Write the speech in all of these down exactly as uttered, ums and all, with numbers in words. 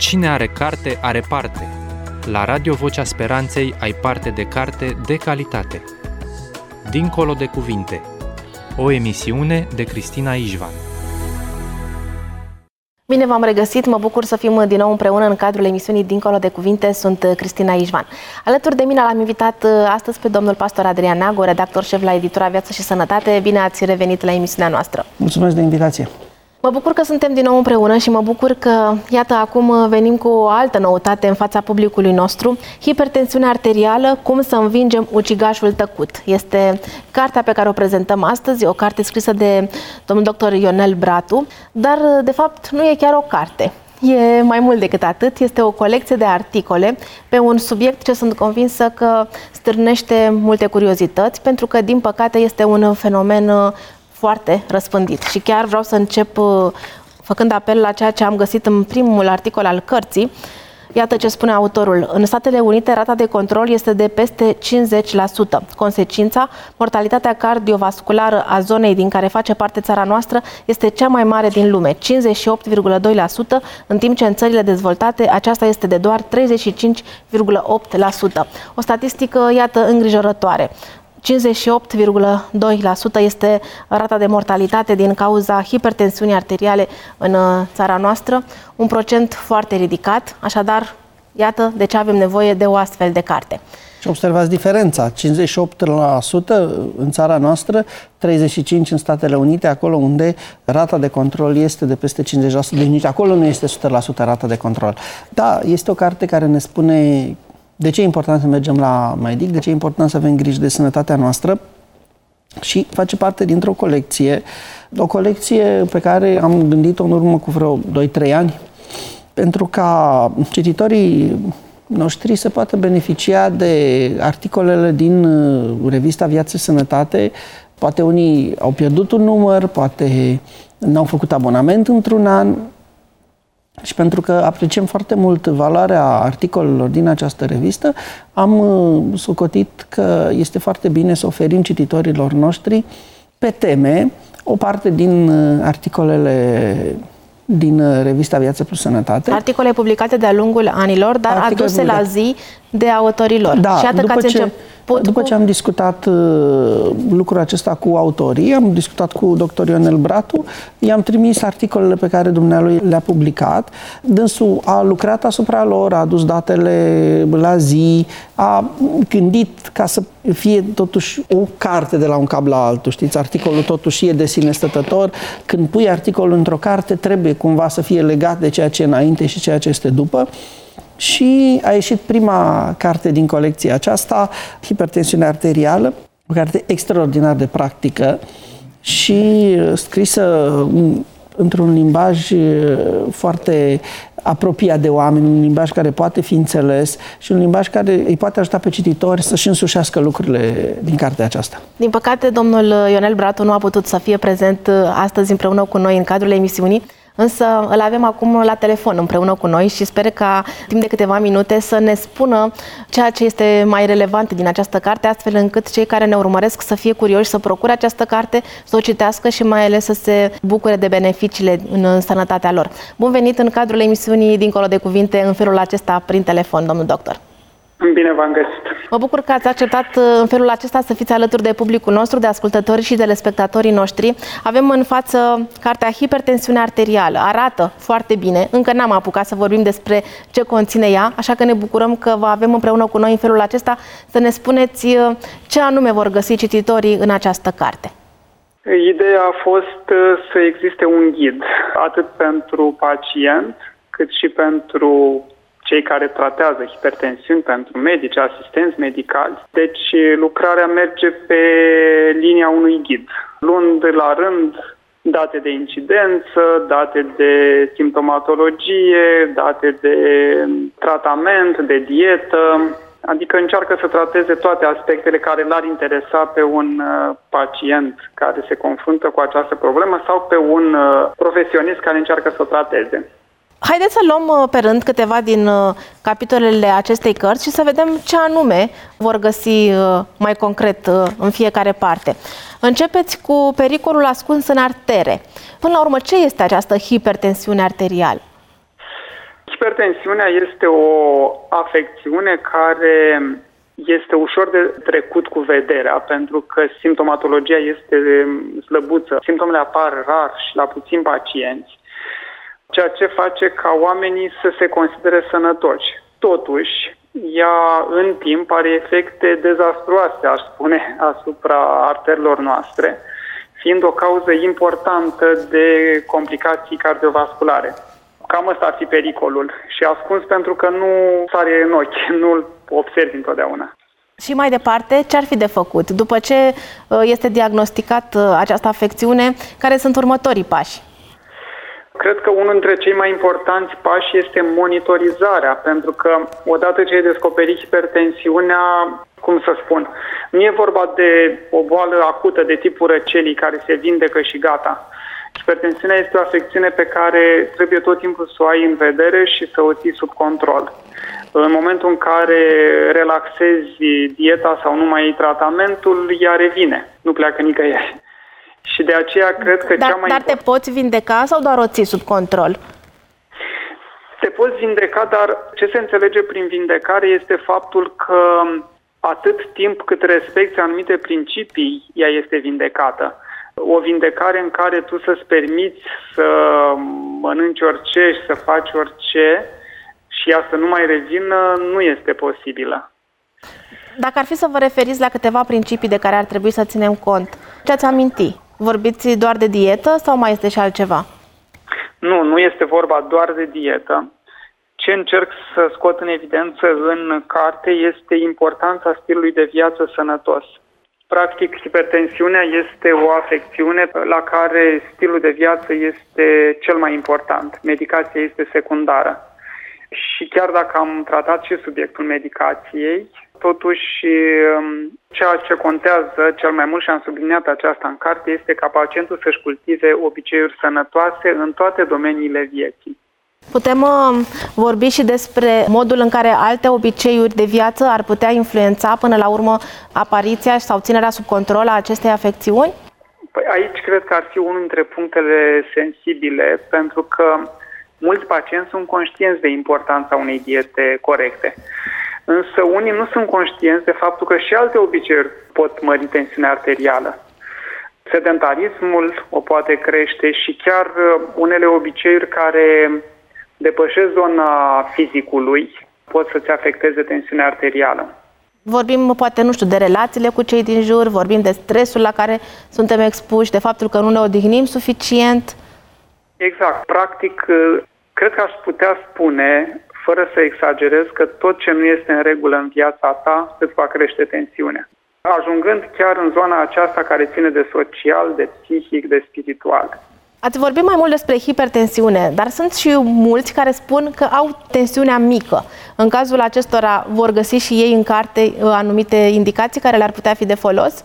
Cine are carte, are parte. La Radio Vocea Speranței ai parte de carte de calitate. Dincolo de cuvinte. O emisiune de Cristina Ișvan. Bine v-am regăsit, mă bucur să fim din nou împreună în cadrul emisiunii Dincolo de Cuvinte. Sunt Cristina Ișvan. Alături de mine l-am invitat astăzi pe domnul pastor Adrian Neagu, redactor șef la editura Viață și Sănătate. Bine ați revenit la emisiunea noastră. Mulțumesc de invitație. Mă bucur că suntem din nou împreună și mă bucur că, iată, acum venim cu o altă noutate în fața publicului nostru. Hipertensiunea arterială, cum să învingem ucigașul tăcut. Este cartea pe care o prezentăm astăzi, o carte scrisă de domnul doctor Ionel Bratu, dar, de fapt, nu e chiar o carte. E mai mult decât atât, este o colecție de articole pe un subiect ce sunt convinsă că stârnește multe curiozități, pentru că, din păcate, este un fenomen foarte răspândit. Și chiar vreau să încep făcând apel la ceea ce am găsit în primul articol al cărții. Iată ce spune autorul. În Statele Unite, rata de control este de peste cincizeci la sută. Consecința, mortalitatea cardiovasculară a zonei din care face parte țara noastră este cea mai mare din lume, cincizeci și opt virgulă doi la sută, în timp ce în țările dezvoltate aceasta este de doar treizeci și cinci virgulă opt la sută. O statistică, iată, îngrijorătoare. cincizeci și opt virgulă doi la sută este rata de mortalitate din cauza hipertensiunii arteriale în țara noastră, un procent foarte ridicat, așadar, iată de ce avem nevoie de o astfel de carte. Și observați diferența, cincizeci și opt la sută în țara noastră, treizeci și cinci la sută în Statele Unite, acolo unde rata de control este de peste cincizeci la sută, deci nici acolo nu este o sută la sută rata de control. Da, este o carte care ne spune de ce e important să mergem la medic, de ce e important să avem grijă de sănătatea noastră și face parte dintr-o colecție, o colecție pe care am gândit-o în urmă cu vreo doi trei ani, pentru ca cititorii noștri să poată beneficia de articolele din revista Viață și Sănătate. Poate unii au pierdut un număr, poate n-au făcut abonament într-un an. Și pentru că apreciem foarte mult valoarea articolelor din această revistă, am socotit că este foarte bine să oferim cititorilor noștri pe teme o parte din articolele din revista Viață plus Sănătate. Articole publicate de-a lungul anilor, dar articole aduse publicate la zi de autorilor. Da, și iată după, că ați ce, început după cu... ce am discutat uh, lucrul acesta cu autorii, am discutat cu doctor Ionel Bratu, i-am trimis articolele pe care dumnealui le-a publicat. Dânsul a lucrat asupra lor, a adus datele la zi, a gândit ca să fie totuși o carte de la un cap la altul. Știți, articolul totuși e de sine stătător. Când pui articolul într-o carte, trebuie cumva să fie legat de ceea ce e înainte și ceea ce este după. Și a ieșit prima carte din colecția aceasta, Hipertensiunea arterială, o carte extraordinar de practică și scrisă într-un limbaj foarte apropiat de oameni, un limbaj care poate fi înțeles și un limbaj care îi poate ajuta pe cititori să-și însușească lucrurile din cartea aceasta. Din păcate, domnul Ionel Bratu nu a putut să fie prezent astăzi împreună cu noi în cadrul emisiunii, însă îl avem acum la telefon împreună cu noi și sper ca timp de câteva minute să ne spună ceea ce este mai relevant din această carte, astfel încât cei care ne urmăresc să fie curioși să procure această carte, să o citească și mai ales să se bucure de beneficiile în sănătatea lor. Bun venit în cadrul emisiunii Dincolo de Cuvinte în felul acesta prin telefon, domnul doctor. Bine v-am găsit. Mă bucur că ați acceptat în felul acesta să fiți alături de publicul nostru, de ascultători și de telespectatorii noștri. Avem în față cartea Hipertensiunea arterială. Arată foarte bine. Încă n-am apucat să vorbim despre ce conține ea, așa că ne bucurăm că vă avem împreună cu noi în felul acesta să ne spuneți ce anume vor găsi cititorii în această carte. Ideea a fost să existe un ghid, atât pentru pacient, cât și pentru cei care tratează hipertensiuni, pentru medici, asistenți medicali. Deci lucrarea merge pe linia unui ghid, luând la rând date de incidență, date de simptomatologie, date de tratament, de dietă, adică încearcă să trateze toate aspectele care l-ar interesa pe un pacient care se confruntă cu această problemă sau pe un profesionist care încearcă să o trateze. Haideți să luăm pe rând câteva din capitolele acestei cărți și să vedem ce anume vor găsi mai concret în fiecare parte. Începeți cu pericolul ascuns în artere. Până la urmă, ce este această hipertensiune arterială? Hipertensiunea este o afecțiune care este ușor de trecut cu vederea, pentru că simptomatologia este slăbuță. Simptomele apar rar și la puțini pacienți, ceea ce face ca oamenii să se considere sănătoși. Totuși, ea în timp are efecte dezastruoase, aș spune, asupra arterelor noastre, fiind o cauză importantă de complicații cardiovasculare. Cam ăsta ar fi pericolul și ascuns pentru că nu sare în ochi, nu-l observi întotdeauna. Și mai departe, ce ar fi de făcut? După ce este diagnosticat această afecțiune, care sunt următorii pași? Cred că unul dintre cei mai importanți pași este monitorizarea, pentru că odată ce ai descoperit hipertensiunea, cum să spun, nu e vorba de o boală acută de tipul răcelii care se vindecă și gata. Hipertensiunea este o afecțiune pe care trebuie tot timpul să o ai în vedere și să o ții sub control. În momentul în care relaxezi dieta sau nu mai iei tratamentul, ea revine, nu pleacă nicăieri. Și de aceea cred că dar, cea mai Dar te poți vindeca sau doar o ții sub control? Te poți vindeca, dar ce se înțelege prin vindecare este faptul că atât timp cât respecti anumite principii, ea este vindecată. O vindecare în care tu să-ți permiți să mănânci orice și să faci orice și ea să nu mai revină, nu este posibilă. Dacă ar fi să vă referiți la câteva principii de care ar trebui să ținem cont, ce ați aminti? Vorbiți doar de dietă sau mai este și altceva? Nu, nu este vorba doar de dietă. Ce încerc să scot în evidență în carte este importanța stilului de viață sănătos. Practic, hipertensiunea este o afecțiune la care stilul de viață este cel mai important. Medicația este secundară. Și chiar dacă am tratat și subiectul medicației, totuși ceea ce contează cel mai mult, și am subliniat aceasta în carte, este ca pacientul să-și cultive obiceiuri sănătoase în toate domeniile vieții. Putem uh, vorbi și despre modul în care alte obiceiuri de viață ar putea influența până la urmă apariția sau ținerea sub control a acestei afecțiuni? Păi aici cred că ar fi unul dintre punctele sensibile, pentru că mulți pacienți sunt conștienți de importanța unei diete corecte. Însă unii nu sunt conștienți de faptul că și alte obiceiuri pot mări tensiunea arterială. Sedentarismul o poate crește și chiar unele obiceiuri care depășesc zona fizicului pot să-ți afecteze tensiunea arterială. Vorbim, poate, nu știu, de relațiile cu cei din jur, vorbim de stresul la care suntem expuși, de faptul că nu ne odihnim suficient. Exact. Practic, cred că aș putea spune, fără să exagerez, că tot ce nu este în regulă în viața ta îți va crește tensiunea. Ajungând chiar în zona aceasta care ține de social, de psihic, de spiritual. Ați vorbit mai mult despre hipertensiune, dar sunt și mulți care spun că au tensiunea mică. În cazul acestora vor găsi și ei în carte anumite indicații care le-ar putea fi de folos?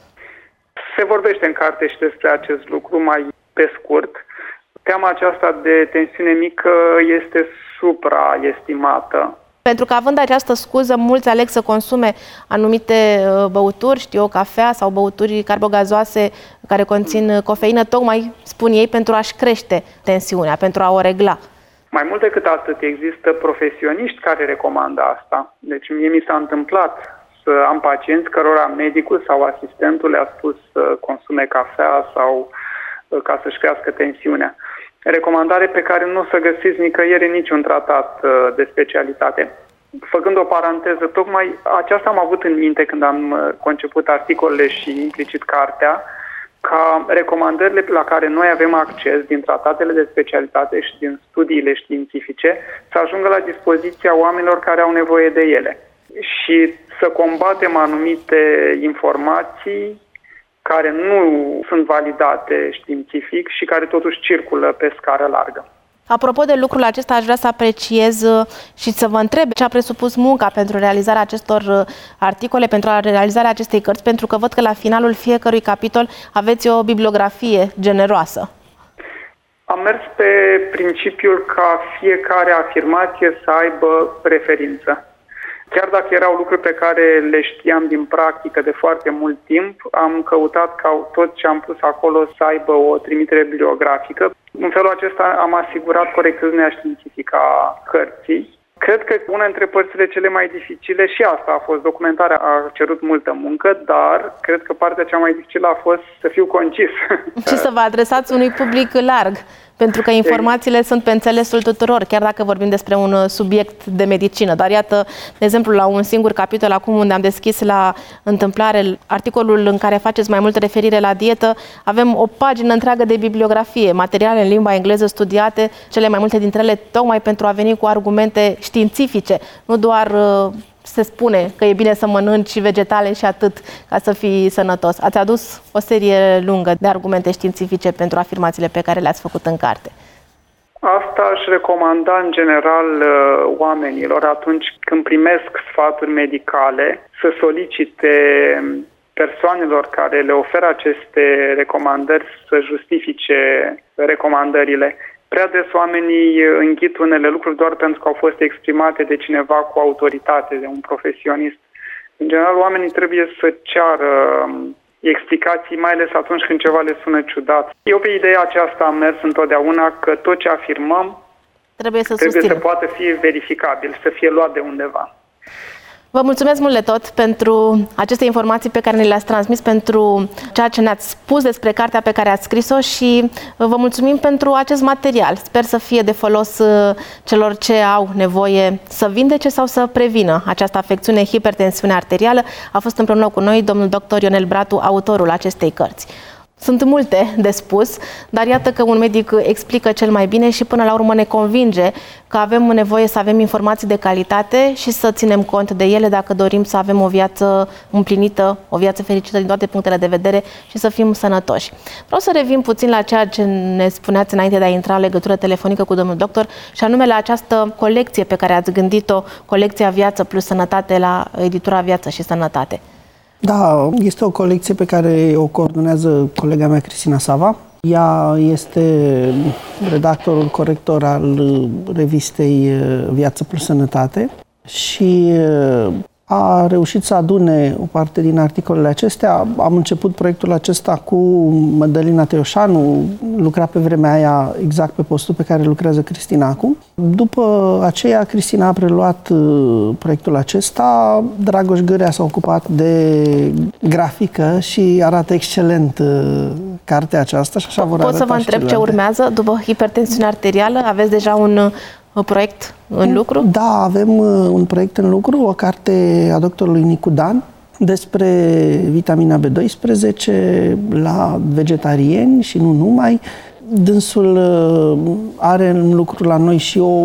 Se vorbește în carte și despre acest lucru mai pe scurt. Teama aceasta de tensiune mică este supraestimată. Pentru că, având această scuză, mulți aleg să consume anumite băuturi, știu eu, cafea sau băuturi carbogazoase care conțin cofeină, tocmai, spun ei, pentru a-și crește tensiunea, pentru a o regla. Mai mult decât atât, există profesioniști care recomandă asta. Deci mie mi s-a întâmplat să am pacienți cărora medicul sau asistentul le-a spus să consume cafea sau ca să-și crească tensiunea. Recomandare pe care nu o să găsiți nicăieri în niciun tratat de specialitate. Făcând o paranteză, tocmai aceasta am avut în minte când am conceput articolele și implicit cartea, ca recomandările la care noi avem acces din tratatele de specialitate și din studiile științifice să ajungă la dispoziția oamenilor care au nevoie de ele. Și să combatem anumite informații care nu sunt validate științific și care totuși circulă pe scară largă. Apropo de lucrul acesta, aș vrea să apreciez și să vă întreb ce a presupus munca pentru realizarea acestor articole, pentru realizarea acestei cărți, pentru că văd că la finalul fiecărui capitol aveți o bibliografie generoasă. Am mers pe principiul ca fiecare afirmație să aibă referință. Chiar dacă erau lucruri pe care le știam din practică de foarte mult timp, am căutat ca tot ce am pus acolo să aibă o trimitere bibliografică. În felul acesta am asigurat corectitudinea științifică a cărții. Cred că una dintre părțile cele mai dificile, și asta a fost, documentarea a cerut multă muncă, dar cred că partea cea mai dificilă a fost să fiu concis. Și să vă adresați unui public larg, pentru că informațiile sunt pe înțelesul tuturor, chiar dacă vorbim despre un subiect de medicină. Dar iată, de exemplu, la un singur capitol, acum unde am deschis la întâmplare articolul în care faceți mai multă referire la dietă, avem o pagină întreagă de bibliografie, materiale în limba engleză studiate, cele mai multe dintre ele tocmai pentru a veni cu argumente științifice, nu doar se spune că e bine să mănânci vegetale și atât ca să fii sănătos. Ați adus o serie lungă de argumente științifice pentru afirmațiile pe care le-ați făcut în carte. Asta aș recomanda în general oamenilor atunci când primesc sfaturi medicale să solicite persoanelor care le oferă aceste recomandări să justifice recomandările. Prea des oamenii înghit unele lucruri doar pentru că au fost exprimate de cineva cu autoritate, de un profesionist. În general, oamenii trebuie să ceară explicații, mai ales atunci când ceva le sună ciudat. Eu pe ideea aceasta am mers întotdeauna, că tot ce afirmăm trebuie să, trebuie să poată fi verificabil, să fie luat de undeva. Vă mulțumesc mult de tot pentru aceste informații pe care ne le-ați transmis, pentru ceea ce ne-ați spus despre cartea pe care ați scris-o și vă mulțumim pentru acest material. Sper să fie de folos celor ce au nevoie să vindece sau să prevină această afecțiune, hipertensiune arterială. A fost împreună cu noi domnul doctor Ionel Bratu, autorul acestei cărți. Sunt multe de spus, dar iată că un medic explică cel mai bine și până la urmă ne convinge că avem nevoie să avem informații de calitate și să ținem cont de ele dacă dorim să avem o viață împlinită, o viață fericită din toate punctele de vedere și să fim sănătoși. Vreau să revin puțin la ceea ce ne spuneați înainte de a intra în legătură telefonică cu domnul doctor și anume la această colecție pe care ați gândit-o, colecția Viață plus Sănătate la editura Viață și Sănătate. Da, este o colecție pe care o coordonează colega mea, Cristina Sava. Ea este redactorul corector al revistei Viață plus Sănătate și a reușit să adune o parte din articolele acestea. Am început proiectul acesta cu Mădălina Teoșanu, lucra pe vremea aia exact pe postul pe care lucrează Cristina acum. După aceea, Cristina a preluat proiectul acesta. Dragoș Gârea s-a ocupat de grafică și arată excelent cartea aceasta și așa vor arăta. Pot să vă întreb ce urmează după hipertensiunea arterială? Aveți deja un proiect în lucru? Da, avem un proiect în lucru, o carte a doctorului Nicu Dan despre vitamina B doisprezece la vegetariani și nu numai. Dânsul are în lucru la noi și o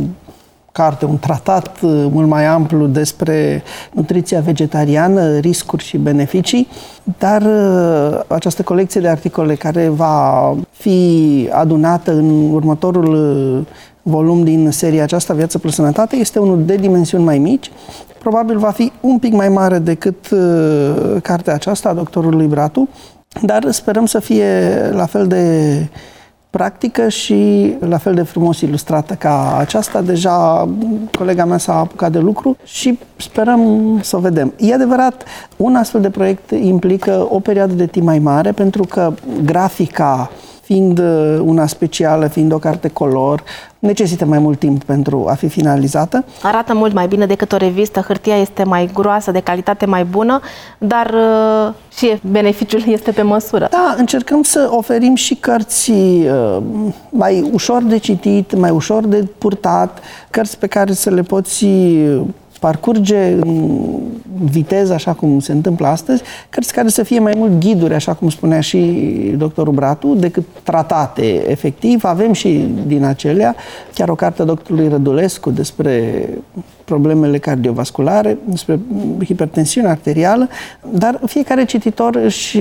carte, un tratat mult mai amplu despre nutriția vegetariană, riscuri și beneficii, dar această colecție de articole care va fi adunată în următorul volum din seria aceasta, Viață plus Sănătate, este unul de dimensiuni mai mici. Probabil va fi un pic mai mare decât uh, cartea aceasta a doctorului Bratu, dar sperăm să fie la fel de practică și la fel de frumos ilustrată ca aceasta. Deja colega mea s-a apucat de lucru și sperăm să o vedem. E adevărat, un astfel de proiect implică o perioadă de timp mai mare, pentru că grafica, fiind una specială, fiind o carte color, necesită mai mult timp pentru a fi finalizată. Arată mult mai bine decât o revistă, hârtia este mai groasă, de calitate mai bună, dar uh, și beneficiul este pe măsură. Da, încercăm să oferim și cărți uh, mai ușor de citit, mai ușor de purtat, cărți pe care să le poți parcurge în viteză, așa cum se întâmplă astăzi, cărți care să fie mai mult ghiduri, așa cum spunea și doctorul Bratu, decât tratate efectiv. Avem și din acelea, chiar o carte a doctorului Rădulescu despre problemele cardiovasculare, despre hipertensiune arterială, dar fiecare cititor își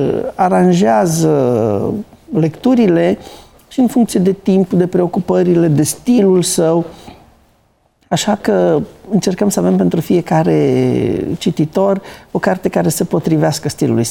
aranjează lecturile și în funcție de timp, de preocupările, de stilul său. Așa că încercăm să avem pentru fiecare cititor o carte care se potrivească stilului său.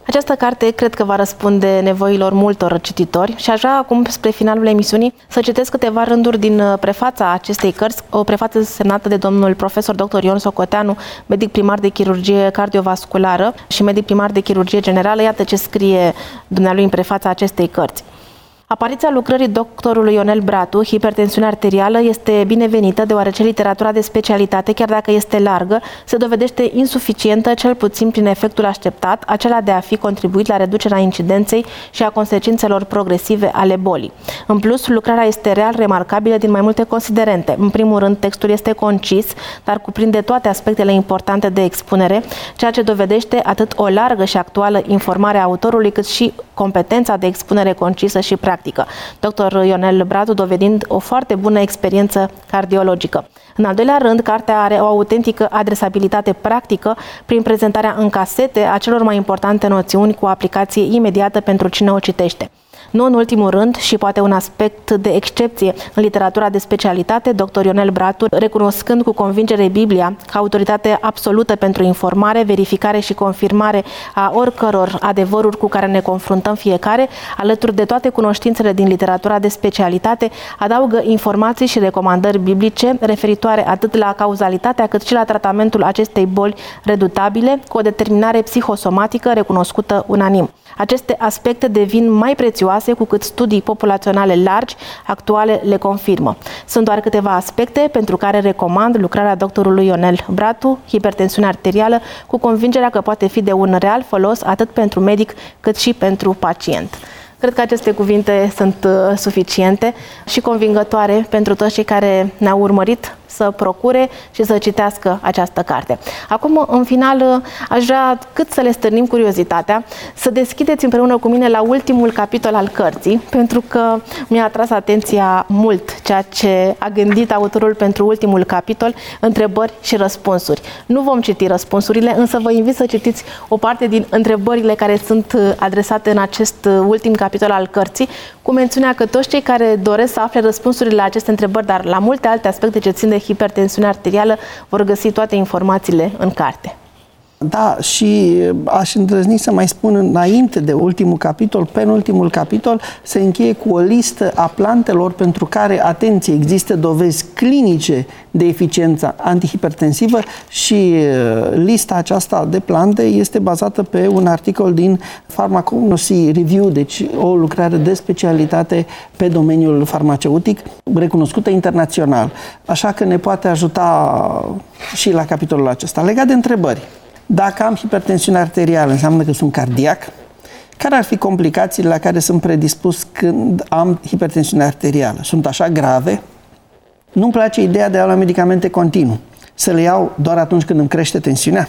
Această carte cred că va răspunde nevoilor multor cititori și aș vrea acum, spre finalul emisiunii, să citesc câteva rânduri din prefața acestei cărți, o prefață semnată de domnul profesor doctor Ion Socoteanu, medic primar de chirurgie cardiovasculară și medic primar de chirurgie generală. Iată ce scrie dumnealui în prefața acestei cărți. Apariția lucrării doctorului Ionel Bratu, Hipertensiune arterială, este binevenită deoarece literatura de specialitate, chiar dacă este largă, se dovedește insuficientă, cel puțin prin efectul așteptat, acela de a fi contribuit la reducerea incidenței și a consecințelor progresive ale bolii. În plus, lucrarea este real remarcabilă din mai multe considerente. În primul rând, textul este concis, dar cuprinde toate aspectele importante de expunere, ceea ce dovedește atât o largă și actuală informare a autorului, cât și competența de expunere concisă și practică. doctor Ionel Bratu dovedind o foarte bună experiență cardiologică. În al doilea rând, cartea are o autentică adresabilitate practică prin prezentarea în casete a celor mai importante noțiuni cu aplicație imediată pentru cine o citește. Nu în ultimul rând, și poate un aspect de excepție în literatura de specialitate, doctor Ionel Bratu, recunoscând cu convingere Biblia ca autoritate absolută pentru informare, verificare și confirmare a oricăror adevăruri cu care ne confruntăm fiecare, alături de toate cunoștințele din literatura de specialitate, adaugă informații și recomandări biblice referitoare atât la cauzalitatea cât și la tratamentul acestei boli redutabile, cu o determinare psihosomatică recunoscută unanim. Aceste aspecte devin mai prețioase cu cât studii populaționale largi actuale le confirmă. Sunt doar câteva aspecte pentru care recomand lucrarea doctorului Ionel Bratu, Hipertensiune arterială, cu convingerea că poate fi de un real folos atât pentru medic cât și pentru pacient. Cred că aceste cuvinte sunt uh, suficiente și convingătoare pentru toți cei care ne-au urmărit să procure și să citească această carte. Acum, în final, aș vrea cât să le stârnim curiozitatea, să deschideți împreună cu mine la ultimul capitol al cărții, pentru că mi-a atras atenția mult ceea ce a gândit autorul pentru ultimul capitol, întrebări și răspunsuri. Nu vom citi răspunsurile, însă vă invit să citiți o parte din întrebările care sunt adresate în acest ultim capitol al cărții, cu mențiunea că toți cei care doresc să afle răspunsurile la aceste întrebări, dar la multe alte aspecte ce țin de hipertensiune arterială, vor găsi toate informațiile în carte. Da, și aș îndrăzni să mai spun înainte de ultimul capitol, penultimul capitol, se încheie cu o listă a plantelor pentru care, atenție, există dovezi clinice de eficiență antihipertensivă și lista aceasta de plante este bazată pe un articol din Pharmacognosy Review, deci o lucrare de specialitate pe domeniul farmaceutic, recunoscută internațional. Așa că ne poate ajuta și la capitolul acesta. Legat de întrebări. Dacă am hipertensiune arterială, înseamnă că sunt cardiac? Care ar fi complicațiile la care sunt predispus când am hipertensiune arterială? Sunt așa grave? Nu-mi place ideea de a lua medicamente continuu. Să le iau doar atunci când îmi crește tensiunea?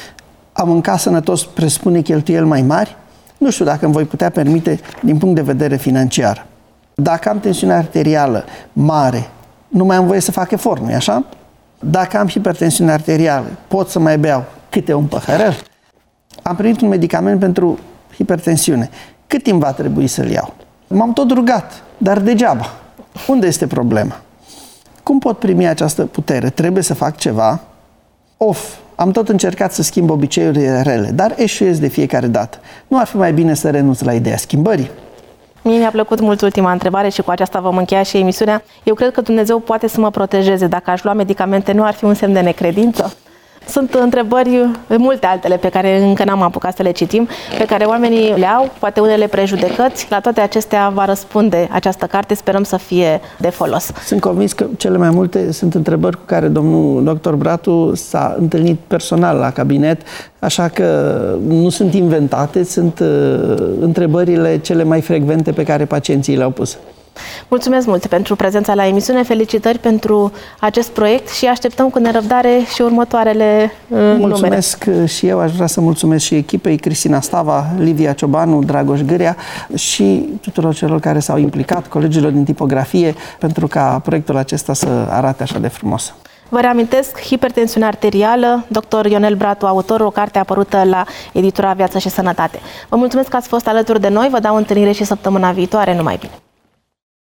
A mânca sănătos presupune cheltuieli mai mari? Nu știu dacă îmi voi putea permite din punct de vedere financiar. Dacă am tensiune arterială mare, nu mai am voie să fac efort, nu-i așa? Dacă am hipertensiune arterială, pot să mai beau câte un păhărel? Am primit un medicament pentru hipertensiune. Cât timp va trebui să-l iau? M-am tot rugat, dar degeaba. Unde este problema? Cum pot primi această putere? Trebuie să fac ceva? Of, am tot încercat să schimb obiceiurile rele, dar eșuiesc de fiecare dată. Nu ar fi mai bine să renunț la ideea schimbării? Mie mi-a plăcut mult ultima întrebare și cu aceasta vom încheia și emisiunea. Eu cred că Dumnezeu poate să mă protejeze. Dacă aș lua medicamente, nu ar fi un semn de necredință? Sunt întrebări, multe altele pe care încă n-am apucat să le citim, pe care oamenii le au, poate unele prejudecăți. La toate acestea va răspunde această carte, sperăm să fie de folos. Sunt convins că cele mai multe sunt întrebări cu care domnul doctor Bratu s-a întâlnit personal la cabinet, așa că nu sunt inventate, sunt uh, întrebările cele mai frecvente pe care pacienții le-au pus. Mulțumesc mult pentru prezența la emisiune, felicitări pentru acest proiect și așteptăm cu nerăbdare și următoarele numere. Mulțumesc și eu, aș vrea să mulțumesc și echipei Cristina Stava, Livia Ciobanu, Dragoș Gârea și tuturor celor care s-au implicat, colegilor din tipografie, pentru ca proiectul acesta să arate așa de frumos. Vă reamintesc, Hipertensiune arterială, doctor Ionel Bratu, autor, o carte apărută la editura Viață și Sănătate. Vă mulțumesc că ați fost alături de noi, vă dau întâlnire și săptămâna viitoare, numai bine!